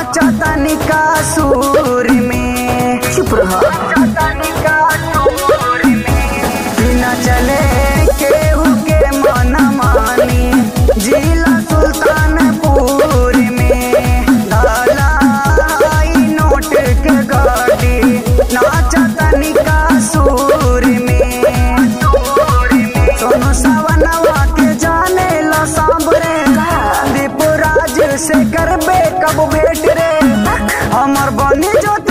चतनिका सूर में चुप रहा चतनिका सूर में बिना चले केहू के मन मानी जिला सुल्तानपुर में डाला नोट के गाड़ी ना चतनिका सूर में सोनू सवनवा के जाने ला सांबरे दीपराज से करबे कब भेट रे हमर बनी जो